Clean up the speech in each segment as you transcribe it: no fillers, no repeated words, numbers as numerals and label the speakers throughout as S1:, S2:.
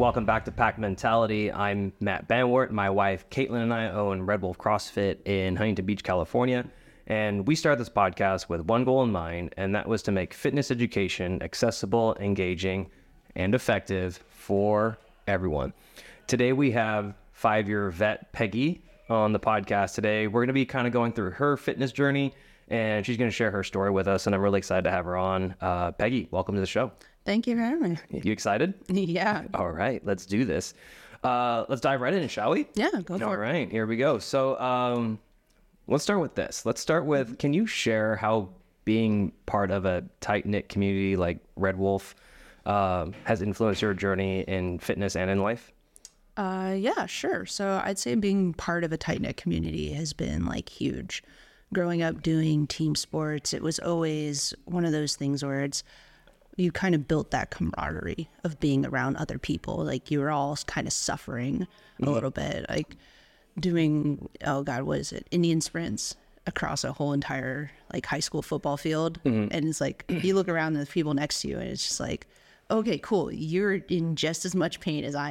S1: welcome back to Pack Mentality. I'm Matt Banwart. My wife, Caitlin, and I own Red Wolf CrossFit in Huntington Beach, California. And we started this podcast with one goal in mind, and that was to make fitness education accessible, engaging, and effective for everyone. Today, we have 5-year vet Peggy on the podcast today. We're going to be kind of going through her fitness journey, and she's going to share her story with us, and I'm really excited to have her on. Peggy, welcome to the show.
S2: Thank you for having me.
S1: You excited?
S2: Yeah.
S1: All right, let's do this. Let's dive right in, shall we?
S2: Yeah, go for it.
S1: All right, here we go. So let's start with this. Let's start with, can you share how being part of a tight-knit community like Red Wolf has influenced your journey in fitness and in life?
S2: Yeah, sure. So I'd say being part of a tight-knit community has been like huge. Growing up doing team sports, it was always one of those things where you kind of built that camaraderie of being around other people. Like you were all kind of suffering a little bit, like doing, what is it? Indian sprints across a whole entire like high school football field. And it's like, you look around and the people next to you and it's just like, okay, cool. You're in just as much pain as I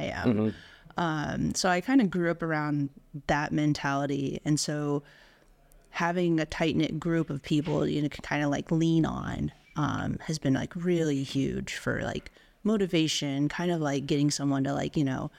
S2: am. So I kind of grew up around that mentality. And so having a tight knit group of people, you know, can kind of like lean on, has been like really huge for like motivation, kind of like getting someone to like,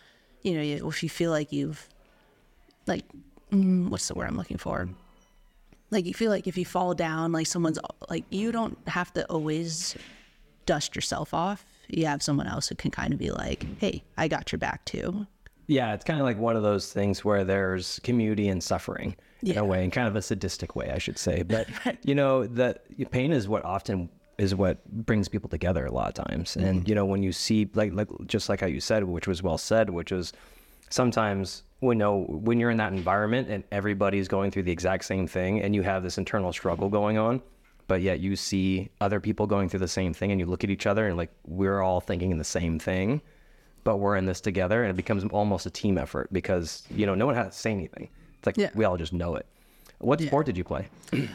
S2: if you feel like you've like, what's the word I'm looking for? Like you feel like if you fall down, like someone's like, you don't have to always dust yourself off. You have someone else who can kind of be like, hey, I got your back too.
S1: Yeah, it's kind of like one of those things where there's community and suffering in a way, in kind of a sadistic way, I should say. But, that pain is what brings people together a lot of times. And, when you see, like just like how you said, which was well said, which was sometimes when you're in that environment and everybody's going through the exact same thing and you have this internal struggle going on, but yet you see other people going through the same thing and you look at each other and like, we're all thinking in the same thing, but we're in this together, and it becomes almost a team effort because, no one has to say anything. It's like, we all just know it. What sport did you play?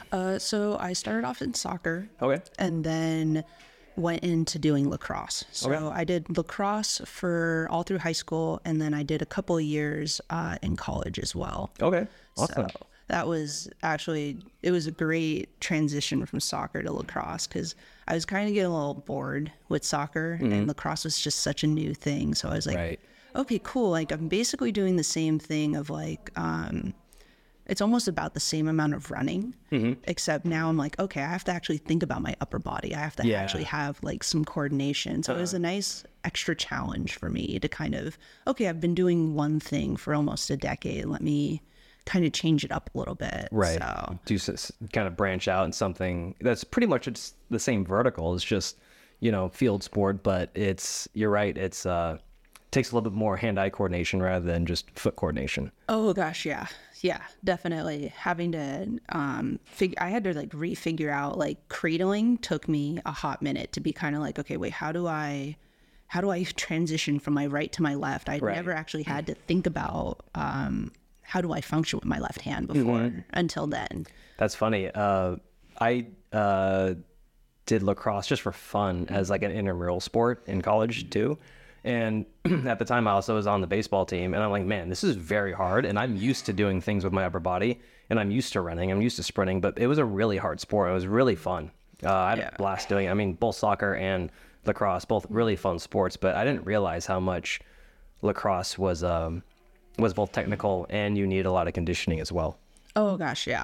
S2: So I started off in soccer.
S1: Okay.
S2: And then went into doing lacrosse. So I did lacrosse for all through high school, and then I did a couple of years in college as well.
S1: Okay. Awesome.
S2: So that was it was a great transition from soccer to lacrosse because I was kind of getting a little bored with soccer, and lacrosse was just such a new thing. So I was like, okay, cool. Like I'm basically doing the same thing of like, it's almost about the same amount of running, except now I'm like, okay, I have to actually think about my upper body. I have to actually have like some coordination. So it was a nice extra challenge for me to kind of, okay, I've been doing one thing for almost a decade. Let me kind of change it up a little bit.
S1: Right.
S2: So
S1: Do kind of branch out in something that's pretty much it's the same vertical. It's just, field sport, but you're right. It's, takes a little bit more hand-eye coordination rather than just foot coordination.
S2: Oh gosh, yeah, definitely. Having to I had to like refigure out like cradling took me a hot minute to be kind of like, okay, wait, how do I transition from my right to my left? I'd never actually had to think about how do I function with my left hand before until then.
S1: That's funny. I did lacrosse just for fun as like an intramural sport in college too. And at the time I also was on the baseball team, and I'm like, man, this is very hard. And I'm used to doing things with my upper body, and I'm used to running, I'm used to sprinting, but it was a really hard sport. It was really fun. I had a blast doing it. I mean, both soccer and lacrosse, both really fun sports, but I didn't realize how much lacrosse was both technical and you need a lot of conditioning as well.
S2: Oh gosh, yeah.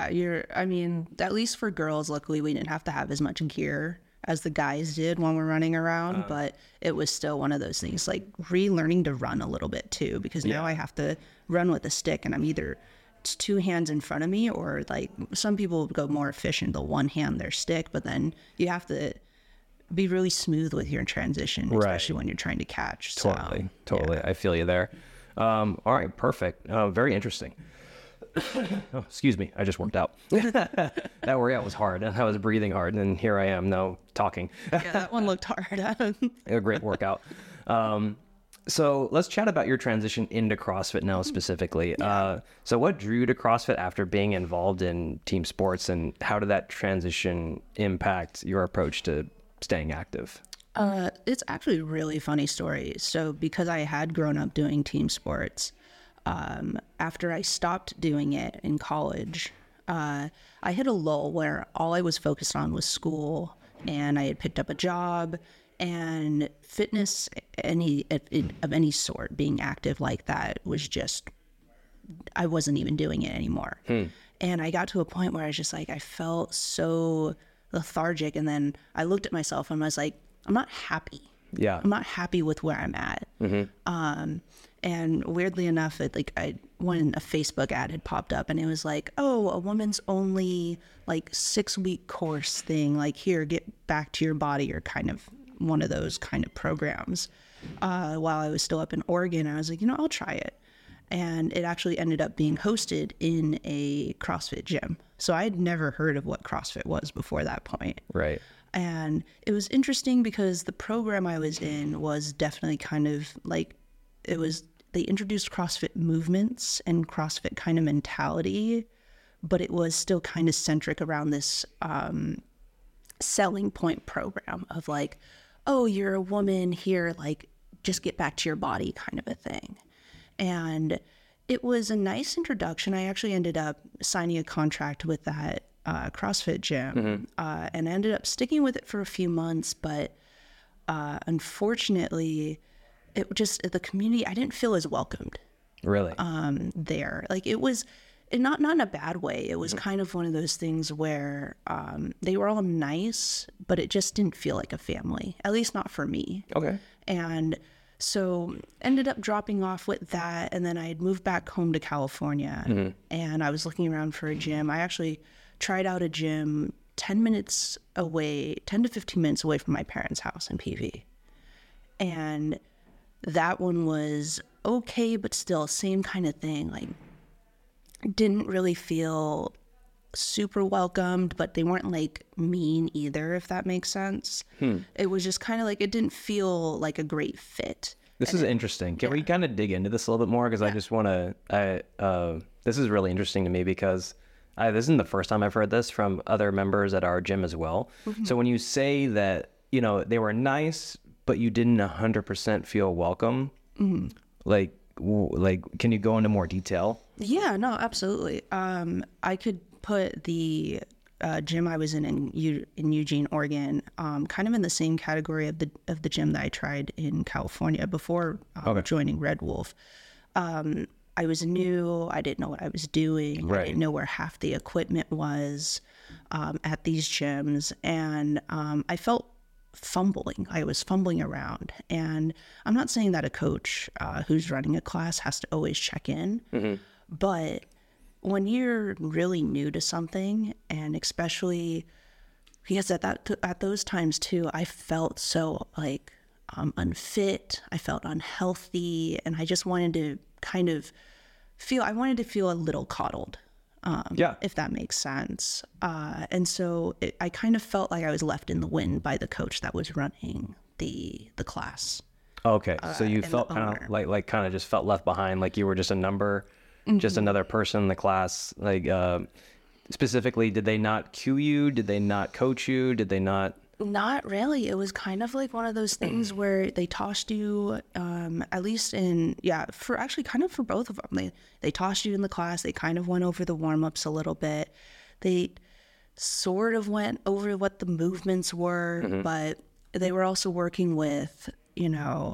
S2: At least for girls, luckily we didn't have to have as much gear as the guys did when we're running around, but it was still one of those things, like relearning to run a little bit too, because now I have to run with a stick, and I'm either it's two hands in front of me, or like some people go more efficient, they'll one hand their stick, but then you have to be really smooth with your transition, especially when you're trying to catch.
S1: Totally. I feel you there. All right, perfect. Very interesting. Oh, excuse me. I just worked out. That workout was hard. I was breathing hard, and here I am now talking.
S2: Yeah, that one looked hard.
S1: A great workout. So let's chat about your transition into CrossFit now specifically. So what drew you to CrossFit after being involved in team sports, and how did that transition impact your approach to staying active?
S2: It's actually a really funny story. So because I had grown up doing team sports, after I stopped doing it in college, I hit a lull where all I was focused on was school, and I had picked up a job, and fitness, of any sort, being active like that was just, I wasn't even doing it anymore. And I got to a point where I was just like, I felt so lethargic. And then I looked at myself and I was like, I'm not happy.
S1: Yeah.
S2: I'm not happy with where I'm at. And weirdly enough, when a Facebook ad had popped up and it was like, oh, a woman's only like 6-week course thing, like, here, get back to your body, or kind of one of those kind of programs. While I was still up in Oregon, I was like, I'll try it. And it actually ended up being hosted in a CrossFit gym. So I had never heard of what CrossFit was before that point.
S1: Right.
S2: And it was interesting because the program I was in was definitely kind of like, they introduced CrossFit movements and CrossFit kind of mentality, but it was still kind of centric around this selling point program of like, oh, you're a woman here, like, just get back to your body kind of a thing. And it was a nice introduction. I actually ended up signing a contract with that CrossFit gym, and ended up sticking with it for a few months. But unfortunately, the community, I didn't feel as welcomed.
S1: Really?
S2: There. Like, it was not in a bad way. It was kind of one of those things where they were all nice, but it just didn't feel like a family, at least not for me.
S1: Okay.
S2: And so ended up dropping off with that. And then I had moved back home to California, and I was looking around for a gym. I actually tried out a gym 10 to 15 minutes away from my parents' house in PV. And that one was okay, but still same kind of thing. Like, didn't really feel super welcomed, but they weren't like mean either, if that makes sense. It was just kind of like, it didn't feel like a great fit.
S1: This is interesting. Can we kind of dig into this a little bit more? Because I just want to, this is really interesting to me because this isn't the first time I've heard this from other members at our gym as well. So when you say that, they were nice, but you didn't 100% feel welcome, like, can you go into more detail?
S2: Yeah, no, absolutely. I could put the gym I was in Eugene, Oregon, kind of in the same category of the gym that I tried in California before joining Red Wolf. I was new. I didn't know what I was doing.
S1: Right.
S2: I didn't know where half the equipment was at these gyms, and I felt fumbling. I was fumbling around, and I'm not saying that a coach who's running a class has to always check in, but when you're really new to something, and especially because at those times too, I felt so like unfit. I felt unhealthy, and I just wanted to kind of feel a little coddled. If that makes sense. And so I kind of felt like I was left in the wind by the coach that was running the class.
S1: Okay. So you felt kind of like kind of just felt left behind, like you were just a number, just another person in the class. Like, specifically, did they not cue you? Did they not coach you? Did they not?
S2: Not really. It was kind of like one of those things where they tossed you, at least for both of them. They tossed you in the class. They kind of went over the warm-ups a little bit. They sort of went over what the movements were, but they were also working with, 10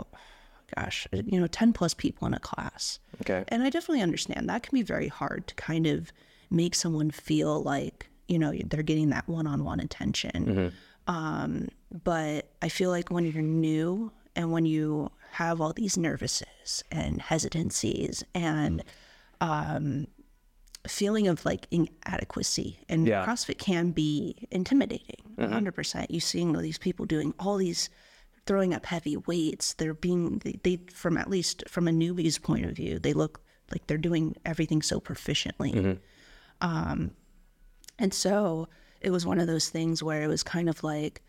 S2: plus people in a class. Okay. And I definitely understand that can be very hard to kind of make someone feel like, they're getting that one-on-one attention. But I feel like when you're new and when you have all these nervouses and hesitancies and feeling of like inadequacy, and CrossFit can be intimidating, 100%. You seeing these people doing all these, throwing up heavy weights, from at least from a newbie's point of view, they look like they're doing everything so proficiently. And so it was one of those things where it was kind of like,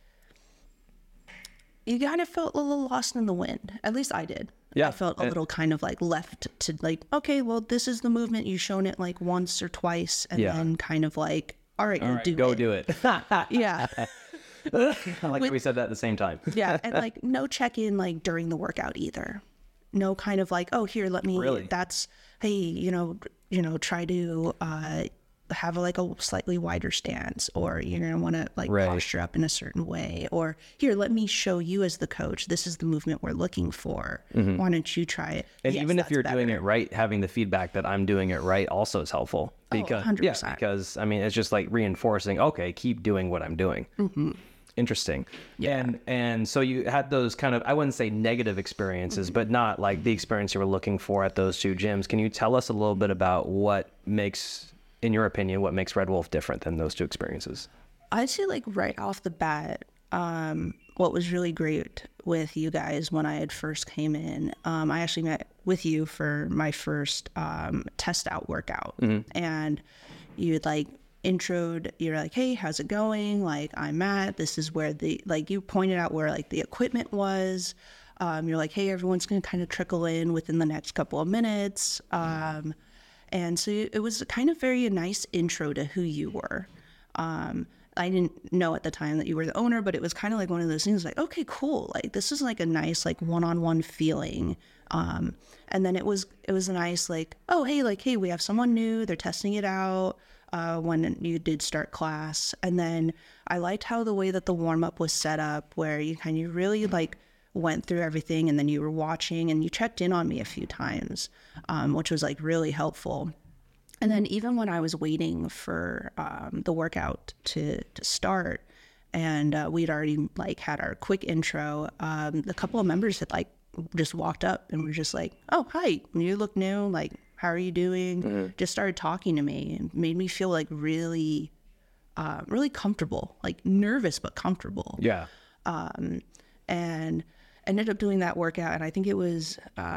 S2: you kind of felt a little lost in the wind. At least I did. Yeah. I felt a little kind of like left to like, okay, well, this is the movement. You've shown it like once or twice. And then kind of like, all right, go do it.
S1: Do it.
S2: Yeah.
S1: Like we said that at the same time.
S2: Yeah, and like no check-in like during the workout either. No kind of like, oh, here, let me.
S1: Really?
S2: That's hey, try to have like a slightly wider stance, or you're gonna want to like posture up in a certain way, or here, let me show you as the coach. This is the movement we're looking for. Why don't you try it?
S1: And even if you're doing it right, having the feedback that I'm doing it right also is helpful. Because
S2: 100%.
S1: Because I mean, it's just like reinforcing. Okay, keep doing what I'm doing. Interesting.
S2: Yeah.
S1: And so you had those kind of, I wouldn't say negative experiences, but not like the experience you were looking for at those two gyms. Can you tell us a little bit about what makes, in your opinion, what makes Red Wolf different than those two experiences?
S2: I'd say like right off the bat, what was really great with you guys when I had first came in, I actually met with you for my first test out workout. And you'd like introed, you're like, hey, how's it going? Like, I'm Matt. This is where you pointed out where like the equipment was. You're like, hey, everyone's going to kind of trickle in within the next couple of minutes. And so it was kind of a nice intro to who you were. I didn't know at the time that you were the owner, but it was kind of like one of those things like, okay, cool. Like, this is like a nice, like one-on-one feeling. And then it was a nice, like, oh, hey, we have someone new. They're testing it out. When you did start class. And then I liked how the way that the warm-up was set up, where you kind of really like went through everything, and then you were watching and you checked in on me a few times, which was like really helpful. And then even when I was waiting for the workout to start, and we'd already like had our quick intro, a couple of members had like just walked up and were just like, oh, hi, you look new, like, how are you doing? Just started talking to me and made me feel like really, really comfortable, like nervous, but comfortable.
S1: Yeah.
S2: And ended up doing that workout. And I think it was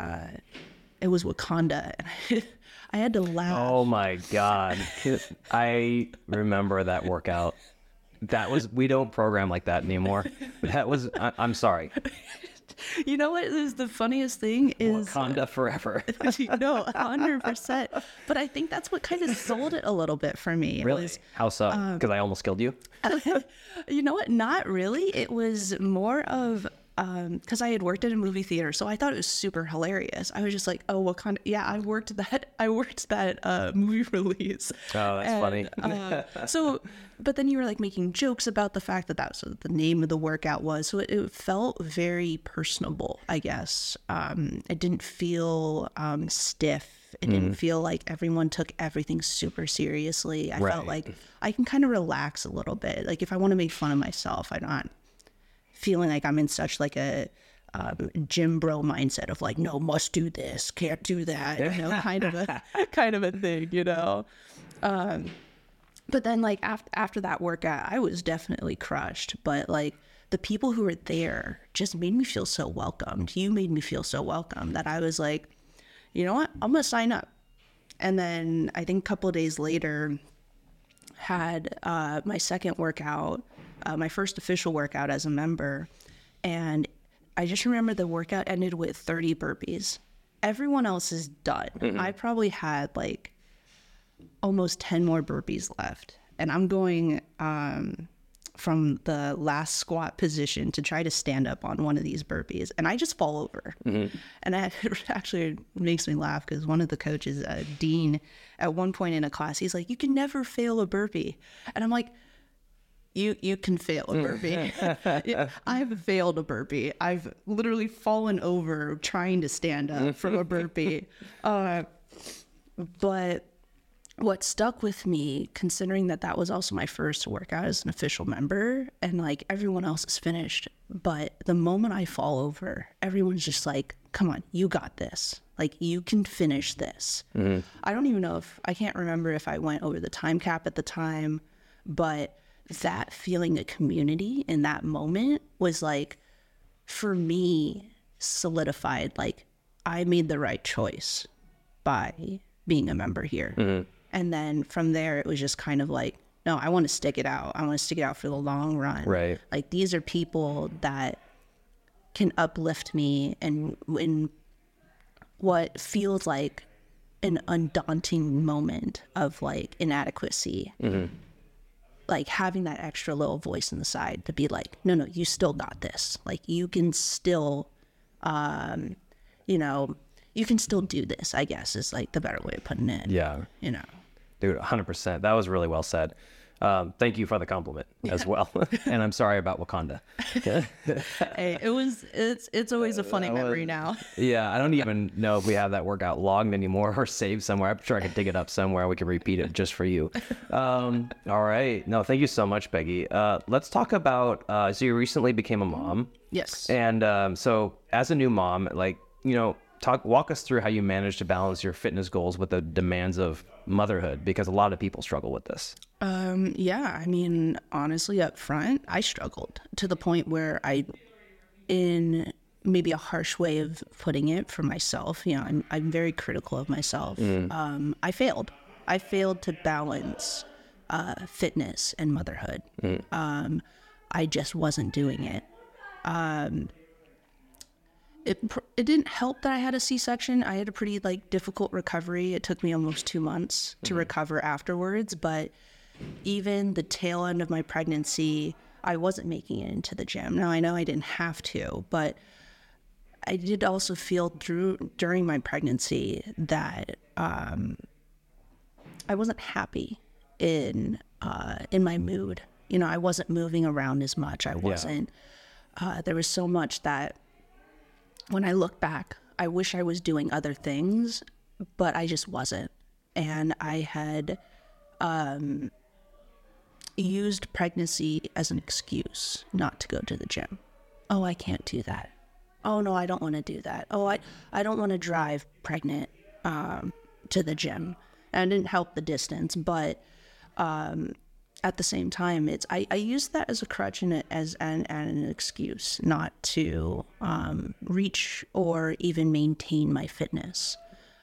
S2: Wakanda. And I had to laugh.
S1: Oh my God. I remember that workout. We don't program like that anymore. I'm sorry.
S2: You know what is the funniest thing is
S1: Wakanda forever.
S2: No, 100%. But I think that's what kind of sold it a little bit for me.
S1: Really? How so? Because I almost killed you?
S2: You know what? Not really. It was more of because I had worked at a movie theater, so I thought it was super hilarious. I was just like, oh, Wakanda. Yeah, I worked that movie release.
S1: Oh, that's funny.
S2: But then you were like making jokes about the fact that was what the name of the workout was. So it felt very personable, I guess. It didn't feel stiff. It didn't feel like everyone took everything super seriously. I felt like I can kind of relax a little bit. Like if I want to make fun of myself, I'm not feeling like I'm in such like a gym bro mindset of like, no, must do this, can't do that, kind of a thing, But then like after that workout, I was definitely crushed. But like the people who were there just made me feel so welcomed. You made me feel so welcome that I was like, you know what, I'm gonna sign up. And then I think a couple of days later had my second workout, my first official workout as a member. And I just remember the workout ended with 30 burpees. Everyone else is done. I probably had like almost 10 more burpees left. And I'm going from the last squat position to try to stand up on one of these burpees. And I just fall over. And it actually makes me laugh because one of the coaches, Dean, at one point in a class, he's like, you can never fail a burpee. And I'm like, you can fail a burpee. I've failed a burpee. I've literally fallen over trying to stand up from a burpee. But what stuck with me, considering that was also my first workout as an official member, and like everyone else is finished, but the moment I fall over, everyone's just like, come on, you got this. Like, you can finish this. I don't even know I can't remember if I went over the time cap at the time, but that feeling of community in that moment was like, for me, solidified, like I made the right choice by being a member here. And then from there, it was just kind of like, no, I want to stick it out. I want to stick it out for the long run.
S1: Right.
S2: Like, these are people that can uplift me and in what feels like an undaunting moment of like inadequacy. like having that extra little voice in the side to be like, no, you still got this. Like you can still, you know, you can still do this, I guess is like the better way of putting it.
S1: Yeah.
S2: You know.
S1: Dude, 100%. That was really well said. Thank you for the compliment as well. And I'm sorry about Wakanda.
S2: Hey, it's always a funny memory now.
S1: Yeah, I don't even know if we have that workout logged anymore or saved somewhere. I'm sure I could dig it up somewhere. We can repeat it just for you. All right. No, thank you so much, Peggy. Let's talk about, so you recently became a mom.
S2: Yes.
S1: And so as a new mom, like, you know, walk us through how you manage to balance your fitness goals with the demands of motherhood, because a lot of people struggle with this.
S2: Yeah, I mean, honestly, up front, I struggled to the point where in maybe a harsh way of putting it for myself, you know, I'm very critical of myself. I failed to balance fitness and motherhood. I just wasn't doing it. It didn't help that I had a C-section. I had a pretty difficult recovery. It took me almost 2 months to recover afterwards, but even the tail end of my pregnancy, I wasn't making it into the gym. Now I know I didn't have to, but I did also feel during my pregnancy that I wasn't happy in my mood. You know, I wasn't moving around as much. I wasn't. There was so much that when I look back, I wish I was doing other things, but I just wasn't. And I had used pregnancy as an excuse not to go to the gym. Oh, I can't do that. Oh, no, I don't want to do that. Oh, I don't want to drive pregnant to the gym. And it didn't help the distance, but at the same time, I used that as a crutch and as an excuse not to reach or even maintain my fitness.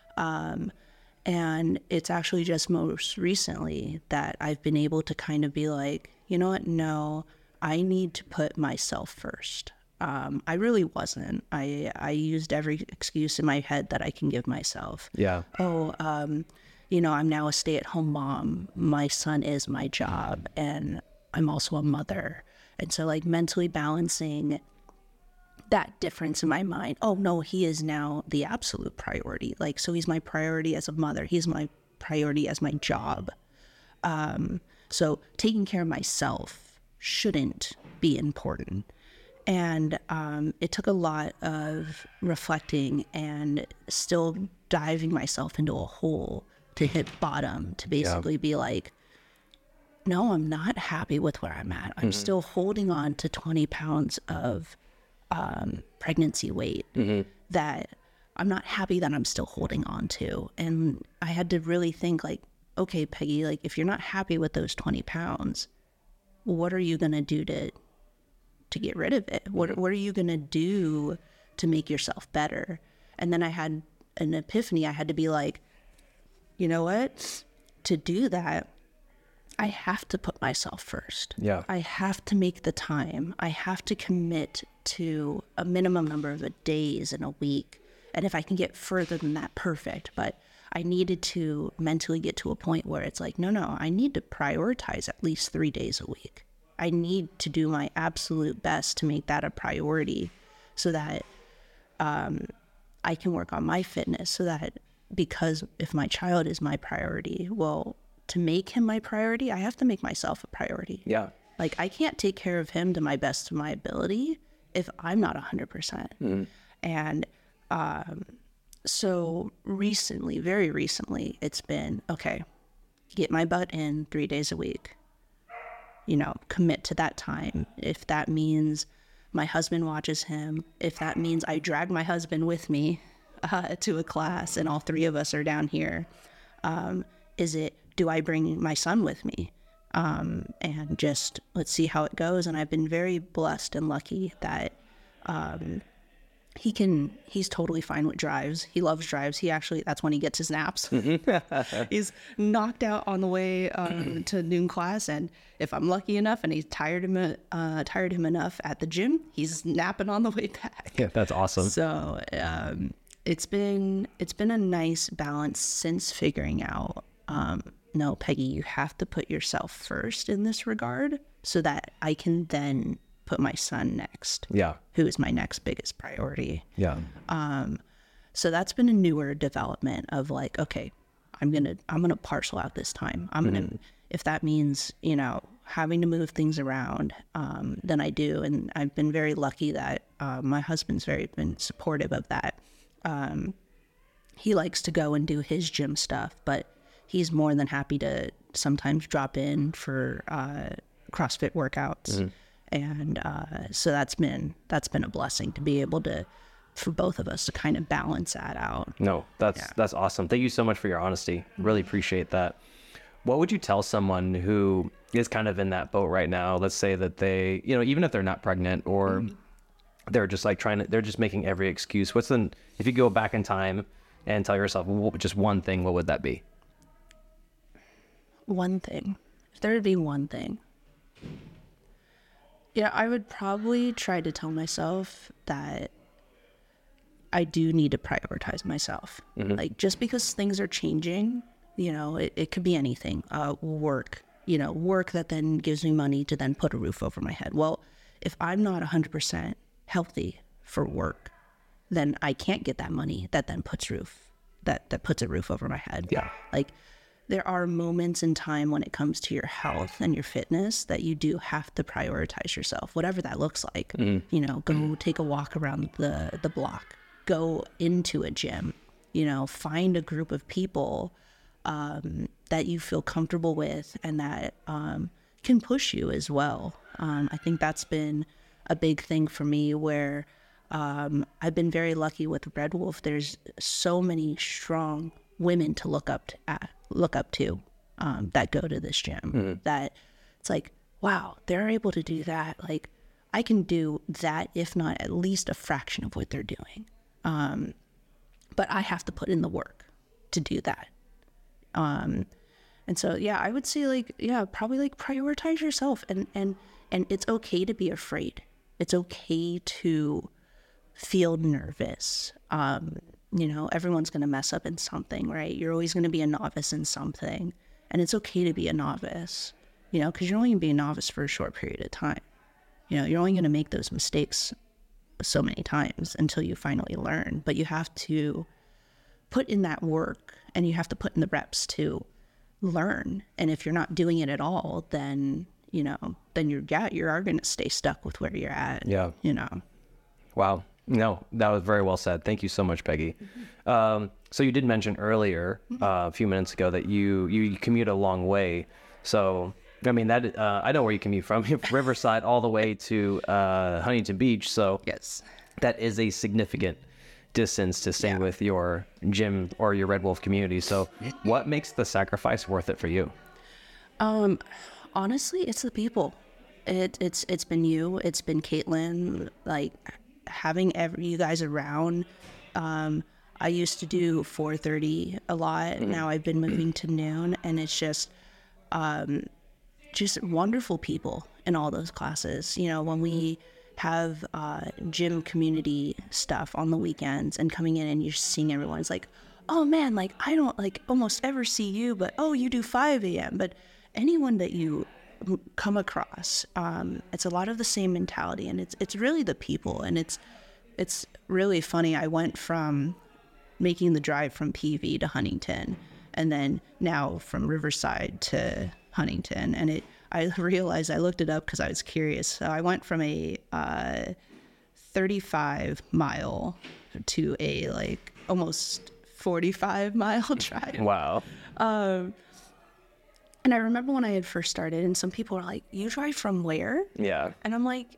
S2: And it's actually just most recently that I've been able to kind of be like, you know what? No, I need to put myself first. I really wasn't. I used every excuse in my head that I can give myself.
S1: Yeah.
S2: You know, I'm now a stay-at-home mom. My son is my job, and I'm also a mother. And so, mentally balancing that difference in my mind. Oh, no, he is now the absolute priority. So he's my priority as a mother. He's my priority as my job. So taking care of myself shouldn't be important. And it took a lot of reflecting and still diving myself into a hole to hit bottom, to basically be like, no, I'm not happy with where I'm at. I'm still holding on to 20 pounds of pregnancy weight that I'm not happy that I'm still holding on to. And I had to really think okay, Peggy, if you're not happy with those 20 pounds, what are you going to do to get rid of it? What are you going to do to make yourself better? And then I had an epiphany. I had to be like, you know what? To do that, I have to put myself first.
S1: Yeah.
S2: I have to make the time. I have to commit to a minimum number of days in a week. And if I can get further than that, perfect. But I needed to mentally get to a point where it's like, no, I need to prioritize at least 3 days a week. I need to do my absolute best to make that a priority so that I can work on my fitness, so that, because if my child is my priority, well, to make him my priority, I have to make myself a priority.
S1: Yeah.
S2: I can't take care of him to my best of my ability if I'm not 100%. And so recently, very recently, it's been, okay, get my butt in 3 days a week. You know, commit to that time. If that means my husband watches him, if that means I drag my husband with me to a class and all three of us are down here, do I bring my son with me? And just let's see how it goes. And I've been very blessed and lucky that he's totally fine with drives. He loves drives. That's when he gets his naps. He's knocked out on the way to noon class. And if I'm lucky enough and he's tired him enough at the gym, he's napping on the way back.
S1: Yeah, that's awesome.
S2: So it's been a nice balance since figuring out no, Peggy, you have to put yourself first in this regard so that I can then put my son next.
S1: Yeah.
S2: Who is my next biggest priority.
S1: Yeah.
S2: So that's been a newer development of like, okay, I'm gonna parcel out this time. I'm gonna, if that means, you know, having to move things around, then I do. And I've been very lucky that my husband's been supportive of that. He likes to go and do his gym stuff, but he's more than happy to sometimes drop in for CrossFit workouts. And so that's been a blessing to be able to, for both of us to kind of balance that out.
S1: No, that's awesome. Thank you so much for your honesty. Really appreciate that. What would you tell someone who is kind of in that boat right now? Let's say that they, you know, even if they're not pregnant or they're just like they're just making every excuse. If you go back in time and tell yourself just one thing, what would that be?
S2: One thing. If there would be one thing. Yeah, I would probably try to tell myself that I do need to prioritize myself. Like, just because things are changing, you know, it could be anything. Work, you know, work that then gives me money to then put a roof over my head. Well, if I'm not 100% healthy for work, then I can't get that money that then puts a roof over my head.
S1: Yeah.
S2: Like, there are moments in time when it comes to your health and your fitness that you do have to prioritize yourself, whatever that looks like. You know, go take a walk around the block, go into a gym, you know, find a group of people that you feel comfortable with and that can push you as well. I think that's been a big thing for me where I've been very lucky with Red Wolf. There's so many strong women to look up to that go to this gym that it's like, wow, they're able to do that. Like, I can do that, if not at least a fraction of what they're doing. But I have to put in the work to do that. And so, yeah, I would say probably like prioritize yourself and it's okay to be afraid. It's okay to feel nervous. You know, everyone's going to mess up in something, right? You're always going to be a novice in something, and it's okay to be a novice, you know, because you're only going to be a novice for a short period of time. You know, you're only going to make those mistakes so many times until you finally learn, but you have to put in that work and you have to put in the reps to learn. And if you're not doing it at all, then, you know, then you are going to stay stuck with where you're at.
S1: Yeah.
S2: You know.
S1: Wow. No, that was very well said. Thank you so much, Peggy. So you did mention earlier, a few minutes ago, that you commute a long way. So, I mean, that I know where you commute from, Riverside all the way to Huntington Beach. So
S2: Yes.
S1: that is a significant distance to stay with your gym or your Red Wolf community. So what makes the sacrifice worth it for you?
S2: Honestly, it's the people. It's been you. It's been Caitlin. Like, having you guys around. I used to do 4:30 a lot. Now I've been moving to noon, and it's just wonderful people in all those classes. You know, when we have gym community stuff on the weekends and coming in and you're seeing everyone, it's like, oh man, like I don't like almost ever see you, but oh, you do 5 a.m. But anyone that you come across, it's a lot of the same mentality, and it's really the people. And it's really funny. I went from making the drive from PV to Huntington, and then now from Riverside to Huntington, and I realized, I looked it up because I was curious. So I went from a 35 mile to a like almost 45-mile drive.
S1: Wow.
S2: And I remember when I had first started, and some people were like, "You drive from where?"
S1: Yeah.
S2: And I'm like,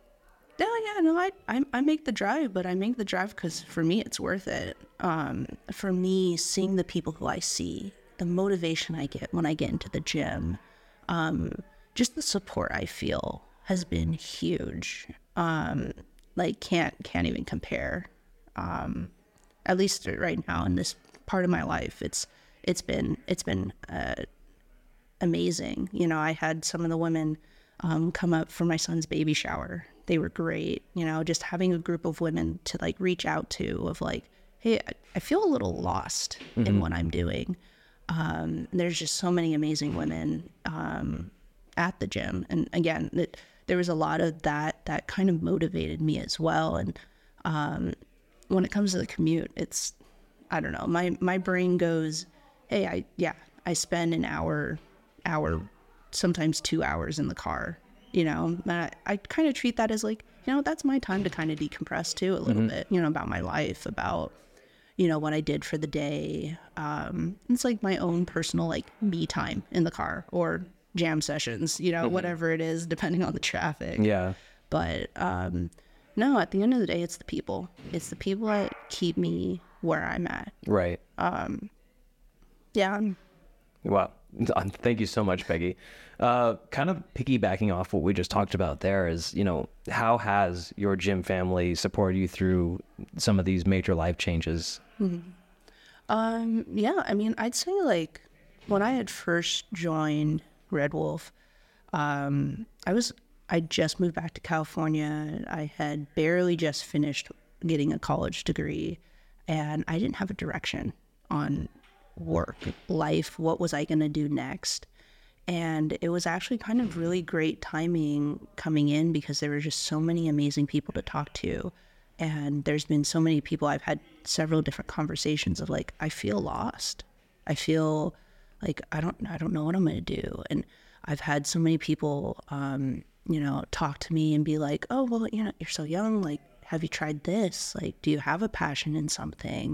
S2: I make the drive, but I make the drive because for me it's worth it. For me, seeing the people who I see, the motivation I get when I get into the gym, just the support I feel has been huge. Like can't even compare. At least right now in this part of my life, it's been amazing. You know, I had some of the women come up for my son's baby shower. They were great. You know, just having a group of women to like reach out to of like, hey, I feel a little lost in what I'm doing. There's just so many amazing women at the gym. And again, there was a lot of that kind of motivated me as well. And when it comes to the commute, it's, I don't know, my brain goes, hey, I spend an hour, sometimes 2 hours in the car, you know. And I kind of treat that as like, you know, that's my time to kind of decompress too a little bit, you know, about my life, about, you know, what I did for the day. It's like my own personal like me time in the car, or jam sessions, you know, whatever it is, depending on the traffic.
S1: Yeah.
S2: But no, at the end of the day, it's the people. It's the people that keep me where I'm at.
S1: Right.
S2: Yeah.
S1: Wow. Thank you so much, Peggy. Kind of piggybacking off what we just talked about there is, you know, how has your gym family supported you through some of these major life changes?
S2: Yeah, I mean, I'd say like when I had first joined Red Wolf, I just moved back to California. I had barely just finished getting a college degree, and I didn't have a direction on work, life, what was I going to do next. And it was actually kind of really great timing coming in, because there were just so many amazing people to talk to. And there's been so many people, I've had several different conversations of like, I feel lost. I feel like I don't know what I'm going to do. And I've had so many people, you know, talk to me and be like, oh, well, you know, you're so young. Like, have you tried this? Like, do you have a passion in something?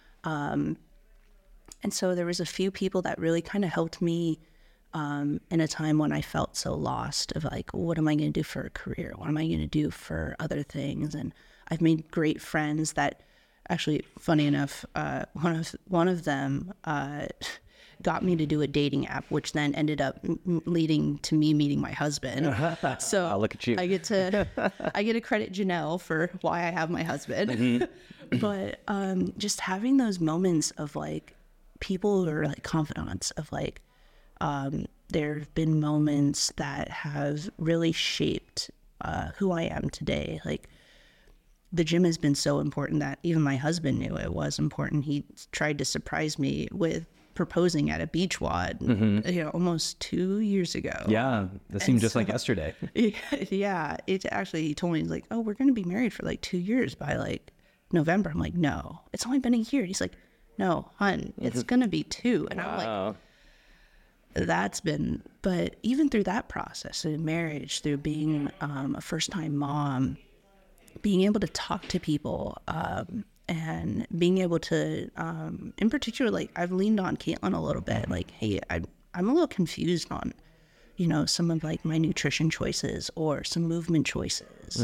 S2: And so there was a few people that really kind of helped me in a time when I felt so lost of like, what am I going to do for a career? What am I going to do for other things? And I've made great friends that actually, funny enough, one of them got me to do a dating app, which then ended up leading to me meeting my husband. So
S1: I'll look at you.
S2: I get to credit Janelle for why I have my husband. But just having those moments of like people who are like confidants of like, there have been moments that have really shaped who I am today. Like, the gym has been so important that even my husband knew it was important. He tried to surprise me with proposing at a beach wad, you know, almost 2 years ago.
S1: Yeah, that seemed just like yesterday.
S2: Yeah, it actually, he told me, he's like, oh, we're going to be married for like 2 years by like November. I'm like, no, it's only been a year. He's like, no, hun, it's going to be 2. And I'm like, that's been, but even through that process, through marriage, through being a first-time mom, being able to talk to people, and being able to, in particular, like I've leaned on Caitlin a little bit, like, hey, I'm a little confused on, you know, some of like my nutrition choices or some movement choices.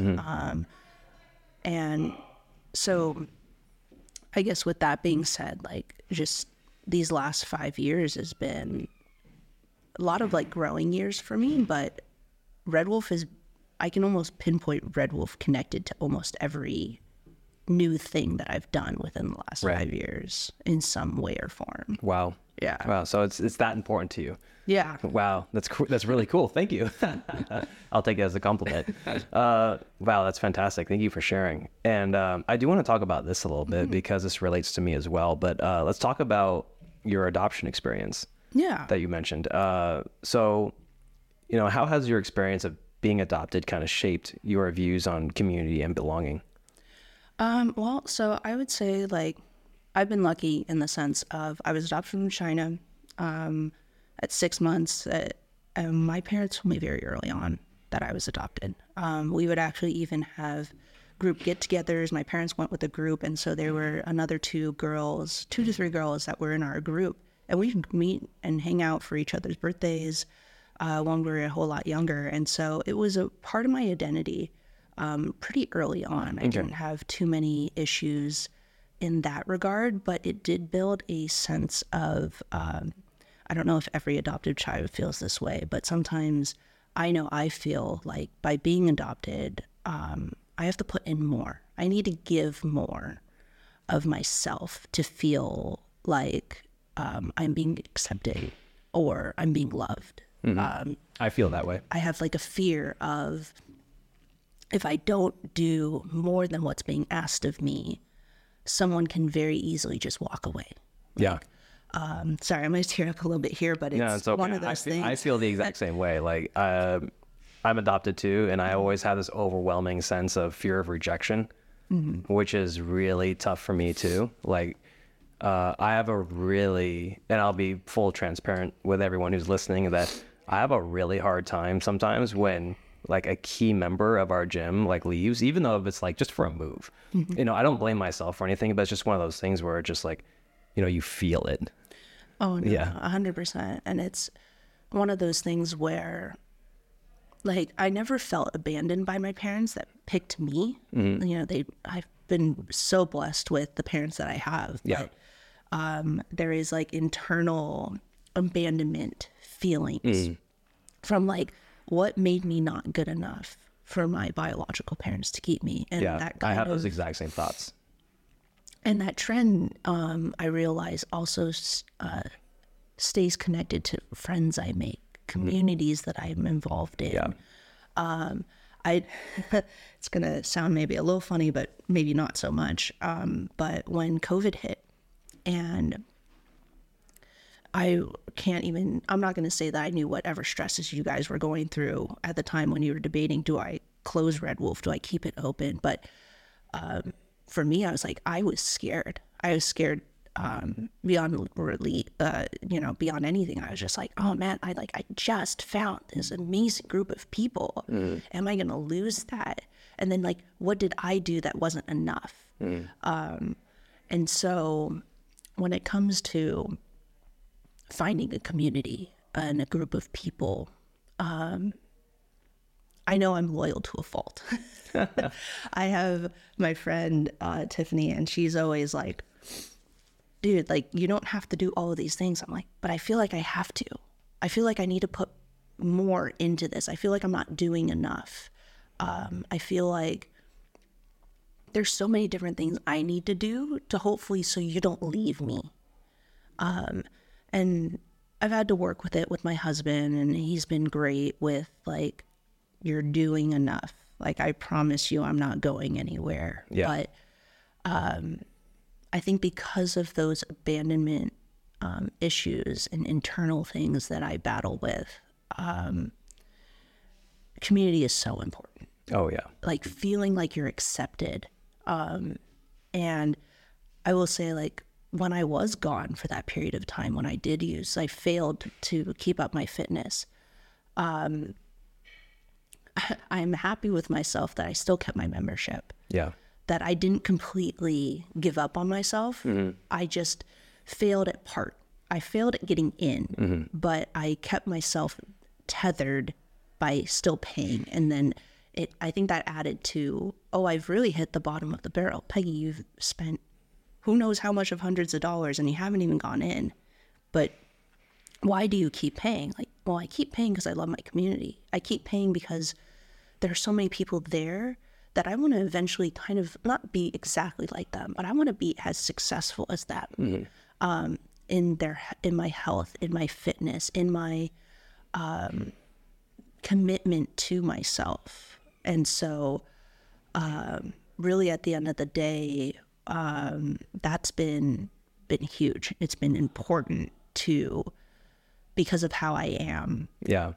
S2: And so I guess with that being said, like just these last 5 years has been a lot of like growing years for me, but Red Wolf is, I can almost pinpoint Red Wolf connected to almost every new thing that I've done within the last 5 years in some way or form.
S1: Wow.
S2: Yeah.
S1: Wow. So it's that important to you.
S2: Yeah.
S1: Wow. That's cool. That's really cool. Thank you. I'll take it as a compliment. Wow. That's fantastic. Thank you for sharing. And I do want to talk about this a little bit because this relates to me as well. But let's talk about your adoption experience.
S2: Yeah.
S1: That you mentioned. So, you know, how has your experience of being adopted kind of shaped your views on community and belonging?
S2: Well, so I would say like I've been lucky in the sense of I was adopted from China at 6 months. My parents told me very early on that I was adopted. We would actually even have group get-togethers. My parents went with a group, and so there were another 2 to 3 girls that were in our group, and we'd meet and hang out for each other's birthdays when we were a whole lot younger. And so it was a part of my identity pretty early on. I didn't have too many issues in that regard, but it did build a sense of, I don't know if every adopted child feels this way, but sometimes I know I feel like by being adopted, I have to put in more. I need to give more of myself to feel like I'm being accepted or I'm being loved.
S1: I feel that way.
S2: I have like a fear of if I don't do more than what's being asked of me, someone can very easily just walk away.
S1: Yeah.
S2: Sorry, I might tear up a little bit here, but it's,
S1: No, it's okay.
S2: one of those things.
S1: I feel the exact same way. Like, I'm adopted too, and I always have this overwhelming sense of fear of rejection, which is really tough for me too. Like, I have a really, and I'll be full transparent with everyone who's listening, that I have a really hard time sometimes when like a key member of our gym like leaves, even though if it's like just for a move. You know, I don't blame myself for anything, but it's just one of those things where it's just like, you know, you feel it.
S2: Oh, no,
S1: Yeah.
S2: 100%. And it's one of those things where, like, I never felt abandoned by my parents that picked me. You know, I've been so blessed with the parents that I have.
S1: Yeah.
S2: But there is like internal abandonment feelings from like what made me not good enough for my biological parents to keep me. And
S1: Yeah,
S2: that
S1: I
S2: kind
S1: have
S2: of,
S1: those exact same thoughts.
S2: and that trend, I realize also stays connected to friends I make, communities that I'm involved in.
S1: Yeah.
S2: It's gonna sound maybe a little funny, but maybe not so much. But when COVID hit, and I'm not gonna say that I knew whatever stresses you guys were going through at the time when you were debating, do I close Red Wolf? Do I keep it open? But for me, I was like, I was scared. I was scared beyond beyond anything. I was just like, oh man, I just found this amazing group of people. Am I gonna lose that? And then like, what did I do that wasn't enough? And so when it comes to finding a community and a group of people, I know I'm loyal to a fault. I have my friend Tiffany, and she's always like, dude, like, you don't have to do all of these things. I'm like, but I feel like I have to. I feel like I need to put more into this. I feel like I'm not doing enough. I feel like there's so many different things I need to do to hopefully so you don't leave me. And I've had to work with it with my husband, and he's been great with like, you're doing enough. Like, I promise you I'm not going anywhere.
S1: Yeah.
S2: But I think because of those abandonment issues and internal things that I battle with, community is so important.
S1: Oh yeah.
S2: Like feeling like you're accepted. And I will say, like, when I was gone for that period of time, when I failed to keep up my fitness. I'm happy with myself that I still kept my membership.
S1: Yeah.
S2: That I didn't completely give up on myself. I just failed at part. I failed at getting in, but I kept myself tethered by still paying. And then I think that added to, I've really hit the bottom of the barrel. Peggy, you've spent who knows how much of hundreds of dollars and you haven't even gone in. But why do you keep paying? Like, well, I keep paying because I love my community. I keep paying because there are so many people there that I want to eventually kind of not be exactly like them, but I want to be as successful as them in my health, in my fitness, in my commitment to myself. And so really at the end of the day, that's been huge. It's been important because of how I am.
S1: Yeah.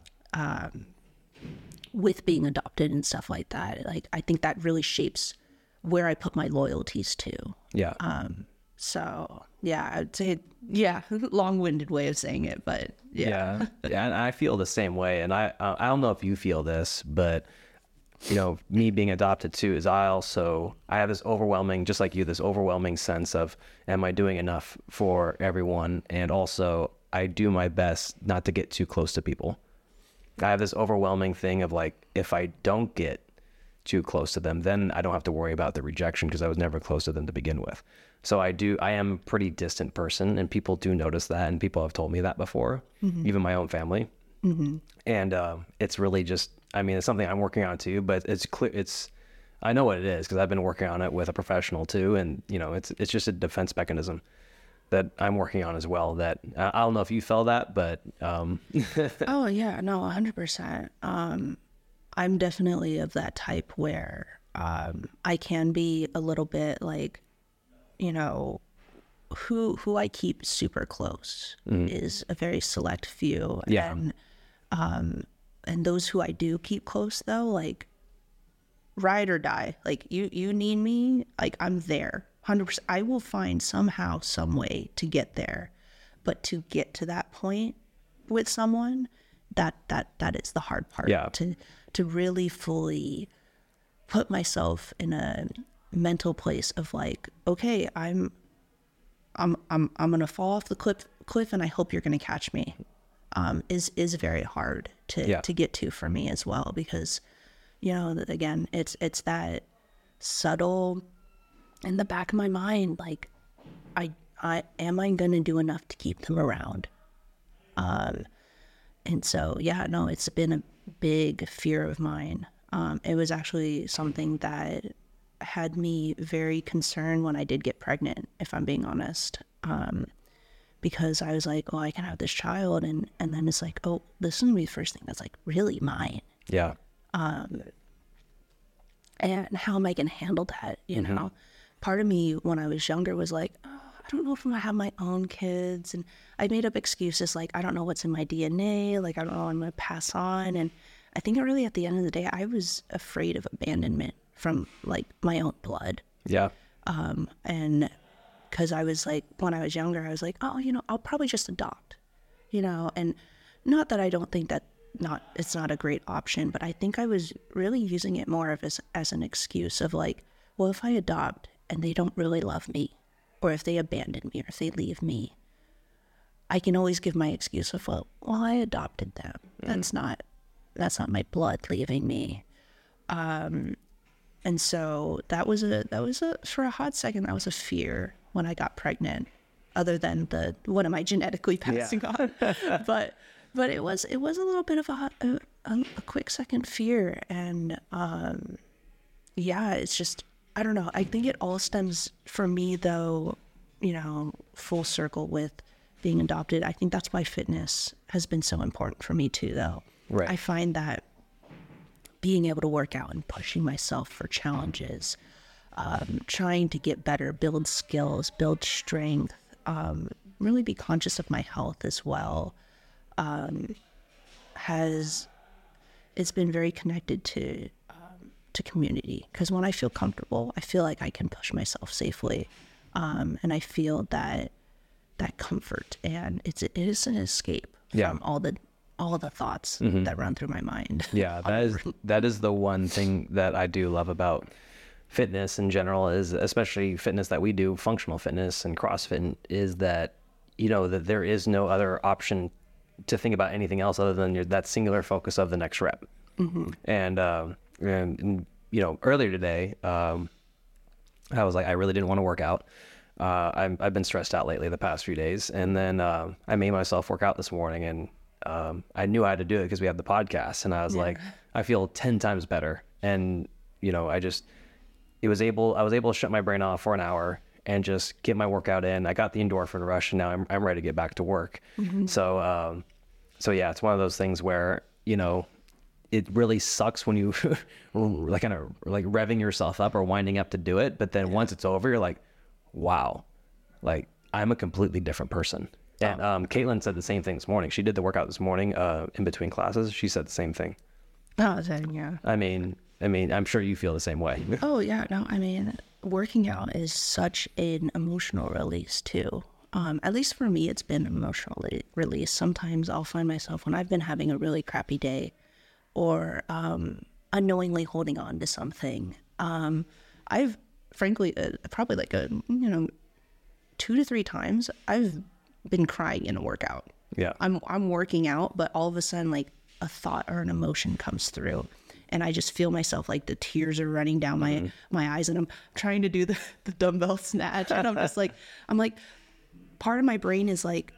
S2: With being adopted and stuff like that. Like, I think that really shapes where I put my loyalties to.
S1: Yeah.
S2: So yeah, I'd say, yeah, long-winded way of saying it, but yeah.
S1: Yeah. And I feel the same way. And I don't know if you feel this, but you know, me being adopted too, is I have this overwhelming, just like you, this overwhelming sense of, am I doing enough for everyone? And also I do my best not to get too close to people. I have this overwhelming thing of like, if I don't get too close to them, then I don't have to worry about the rejection because I was never close to them to begin with. So I am a pretty distant person, and people do notice that, and people have told me that before, even my own family. And it's really just, I mean, it's something I'm working on too, but it's clear, I know what it is because I've been working on it with a professional too. And you know, it's just a defense mechanism that I'm working on as well, that I don't know if you felt that, but
S2: Oh yeah, no, 100%. I'm definitely of that type where I can be a little bit like, you know, who I keep super close is a very select few.
S1: Yeah.
S2: And those who I do keep close though, like ride or die, like you need me, like I'm there 100%. I will find somehow, some way to get there. But to get to that point with someone, that is the hard part.
S1: Yeah.
S2: To really fully put myself in a mental place of like, okay, I'm gonna fall off the cliff, and I hope you're gonna catch me. Is very hard to get to for me as well, because again, it's that subtle in the back of my mind, like am I gonna do enough to keep them around? And so no, it's been a big fear of mine. It was actually something that had me very concerned when I did get pregnant, if I'm being honest. Because I was like, oh, I can have this child, and then it's like, oh, this is gonna be the first thing that's like really mine.
S1: Yeah.
S2: And how am I gonna handle that? You know, part of me when I was younger was like, oh, I don't know if I'm gonna have my own kids, and I made up excuses like, I don't know what's in my DNA, like I don't know what I'm gonna pass on. And I think really at the end of the day, I was afraid of abandonment from like my own blood.
S1: Yeah.
S2: And because I was like, when I was younger, I was like, oh, I'll probably just adopt, and not that I don't think that it's not a great option, but I think I was really using it more of as an excuse of like, well, if I adopt and they don't really love me, or if they abandon me, or if they leave me, I can always give my excuse of, well, I adopted them. That's not my blood leaving me. And so that was for a hot second, that was a fear when I got pregnant, other than what am I genetically passing on? But it was a little bit of a quick second fear. And it's just, I don't know. I think it all stems for me though, full circle with being adopted. I think that's why fitness has been so important for me too, though.
S1: Right.
S2: I find that being able to work out and pushing myself for challenges, trying to get better, build skills, build strength, really be conscious of my health as well, it's been very connected to community. Because when I feel comfortable, I feel like I can push myself safely, and I feel that comfort, and it is an escape from all the thoughts that run through my mind.
S1: Yeah, that is the one thing that I do love about fitness in general, is especially fitness that we do, functional fitness and CrossFit, is that that there is no other option to think about anything else other than that singular focus of the next rep. And earlier today, I was like, I really didn't want to work out. I've been stressed out lately the past few days, and then I made myself work out this morning, and I knew I had to do it because we have the podcast, and I was like, I feel 10 times better. And I was able to shut my brain off for an hour and just get my workout in. I got the endorphin rush, and now I'm ready to get back to work. So yeah, it's one of those things where it really sucks when you like kind of like revving yourself up or winding up to do it, but then once it's over, you're like, wow, like I'm a completely different person. And Caitlin said the same thing this morning. She did the workout this morning in between classes. She said the same thing.
S2: Oh, yeah.
S1: I mean, I'm sure you feel the same way.
S2: Oh, yeah. No, I mean, working out is such an emotional release too. At least for me, it's been an emotional release. Sometimes I'll find myself when I've been having a really crappy day, or unknowingly holding on to something. I've frankly, probably like 2 to 3 times, I've been crying in a workout.
S1: Yeah.
S2: I'm working out, but all of a sudden, like a thought or an emotion comes through, and I just feel myself, like the tears are running down my eyes, and I'm trying to do the dumbbell snatch, and I'm like, part of my brain is like,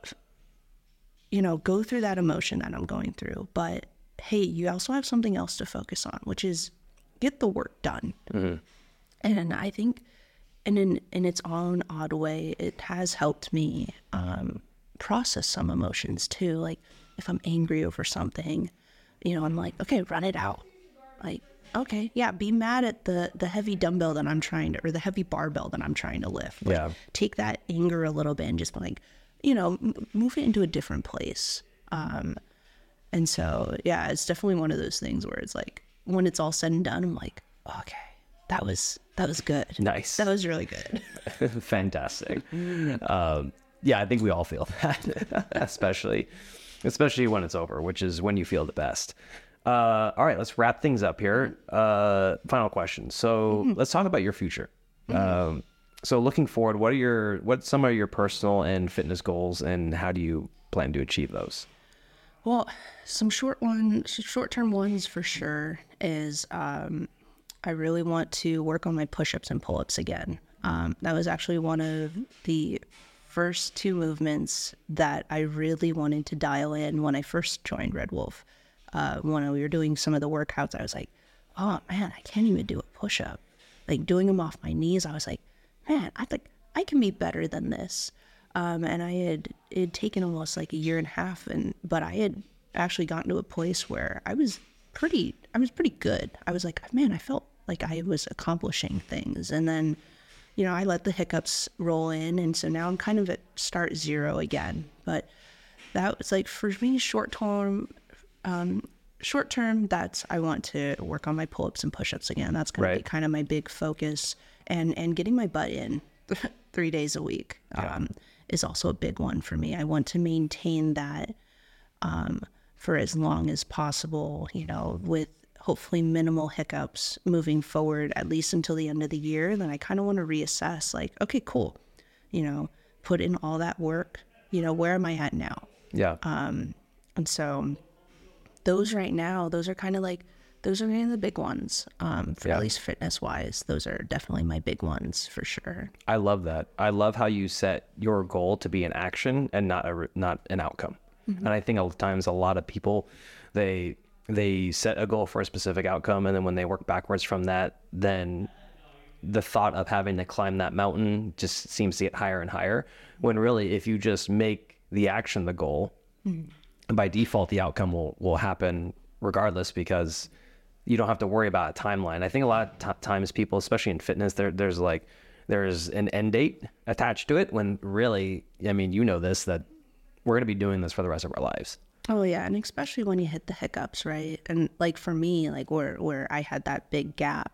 S2: go through that emotion that I'm going through, but hey, you also have something else to focus on, which is get the work done. And I think in its own odd way, it has helped me process some emotions too. Like if I'm angry over something, I'm like, okay, run it out. Like okay, yeah, be mad at the heavy dumbbell that I'm trying to, or the heavy barbell that I'm trying to lift. Like,
S1: Yeah.
S2: take that anger a little bit and just be like, you know, move it into a different place. And so, yeah, it's definitely one of those things where it's like, when it's all said and done, I'm like, okay, that was good.
S1: Nice.
S2: That was really good.
S1: Fantastic. Yeah, I think we all feel that, especially when it's over, which is when you feel the best. All right, let's wrap things up here. Final question. So let's talk about your future. So looking forward, what's some of your personal and fitness goals, and how do you plan to achieve those?
S2: Well, some short-term ones for sure is I really want to work on my push-ups and pull-ups again. That was actually one of the first two movements that I really wanted to dial in when I first joined Red Wolf. When we were doing some of the workouts, I was like, oh man, I can't even do a push-up. Like doing them off my knees, I was like, man, I think I can be better than this. And it had taken almost like a year and a half, but I had actually gotten to a place where I was pretty good. I was like, man, I felt like I was accomplishing things. And then, you know, I let the hiccups roll in, and so now I'm kind of at start zero again. But that was like, for me, short term, that's, I want to work on my pull-ups and push-ups again. That's going to be kind of my big focus, and getting my butt in 3 days a week is also a big one for me. I want to maintain that for as long as possible, you know, with hopefully minimal hiccups moving forward, at least until the end of the year. Then I kind of want to reassess, like, okay, cool, you know, put in all that work, you know, where am I at now?
S1: Yeah.
S2: And so those right now, those are kind of the big ones, for at least fitness wise. Those are definitely my big ones for sure.
S1: I love that. I love how you set your goal to be an action and not an outcome. And I think times a lot of people, they set a goal for a specific outcome, and then when they work backwards from that, then the thought of having to climb that mountain just seems to get higher and higher, when really, if you just make the action the goal, by default the outcome will happen regardless, because you don't have to worry about a timeline. I think a lot of times people, especially in fitness, there's an end date attached to it, when really, I mean, you know this, that we're going to be doing this for the rest of our lives.
S2: Oh yeah, and especially when you hit the hiccups, right? And like for me, like where I had that big gap,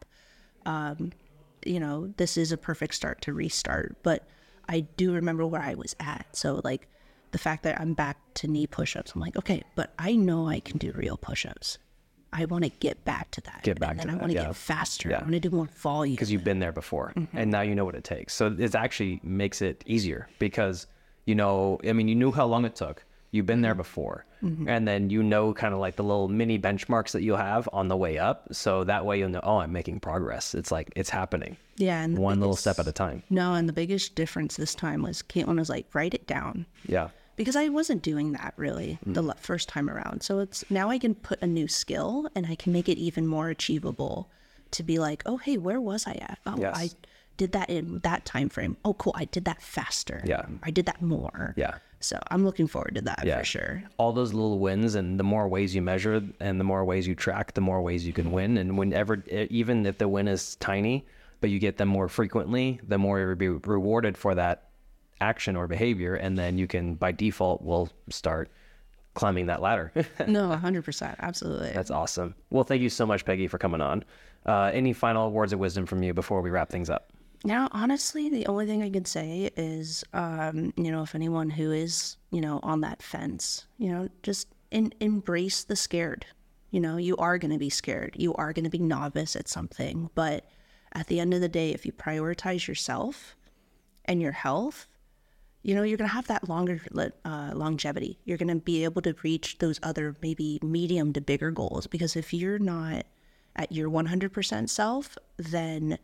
S2: you know, this is a perfect start to restart. But I do remember where I was at. So like the fact that I'm back to knee push-ups, I'm like, okay, but I know I can do real push-ups. I want to get back to that. I want to get faster. I want to do more volume.
S1: Because you've been there before, and now you know what it takes. So it actually makes it easier, because, you know, I mean, you knew how long it took. You've been there before. And then you know kind of like the little mini benchmarks that you'll have on the way up. So that way you'll know, oh, I'm making progress. It's like, it's happening.
S2: Yeah. And
S1: one little step at a time.
S2: No, and the biggest difference this time was Caitlin was like, write it down.
S1: Yeah.
S2: Because I wasn't doing that really the first time around. So it's now I can put a new skill, and I can make it even more achievable to be like, oh, hey, where was I at? Oh,
S1: Yes.
S2: I did that in that time frame. Oh, cool. I did that faster.
S1: Yeah.
S2: I did that more.
S1: Yeah.
S2: So I'm looking forward to that for sure.
S1: All those little wins, and the more ways you measure and the more ways you track, the more ways you can win. And whenever, even if the win is tiny, but you get them more frequently, the more you'll be rewarded for that action or behavior. And then you can, by default, will start climbing that ladder.
S2: No, 100%. Absolutely.
S1: That's awesome. Well, thank you so much, Peggy, for coming on. Any final words of wisdom from you before we wrap things up?
S2: Now, honestly, the only thing I could say is, you know, if anyone who is, you know, on that fence, you know, just embrace the scared. You know, you are going to be scared. You are going to be novice at something. But at the end of the day, if you prioritize yourself and your health, you know, you're going to have that longer longevity. You're going to be able to reach those other maybe medium to bigger goals. Because if you're not at your 100% self, then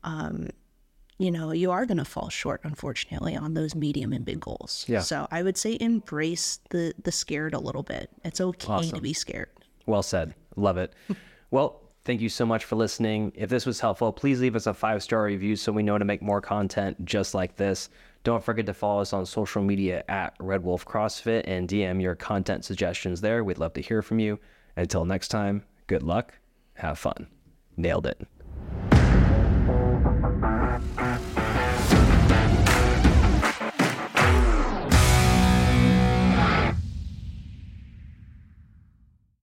S2: you know, you are going to fall short, unfortunately, on those medium and big goals.
S1: Yeah.
S2: So I would say embrace the scared a little bit. It's okay to be scared.
S1: Well said. Love it. Well, thank you so much for listening. If this was helpful, please leave us a 5-star review so we know to make more content just like this. Don't forget to follow us on social media at Red Wolf CrossFit and DM your content suggestions there. We'd love to hear from you. Until next time, good luck. Have fun.
S3: nailed it.